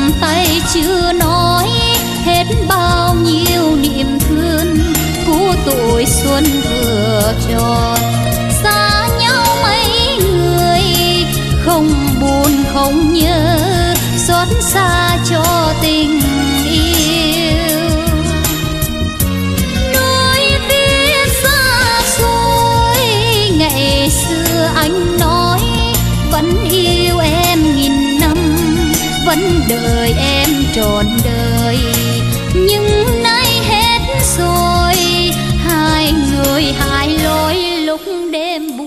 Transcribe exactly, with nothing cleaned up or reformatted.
cầm tay chưa nói hết bao nhiêu niềm thương của tuổi xuân vừa tròn. Xa nhau mấy người không buồn không nhớ, xót xa cho tình yêu. Núi tuyết xa xôi ngày xưa anh nói vẫn yêu em nghìn năm, vẫn đợi em trọn đời, nhưng nay hết rồi hai người hai lối lúc đêm.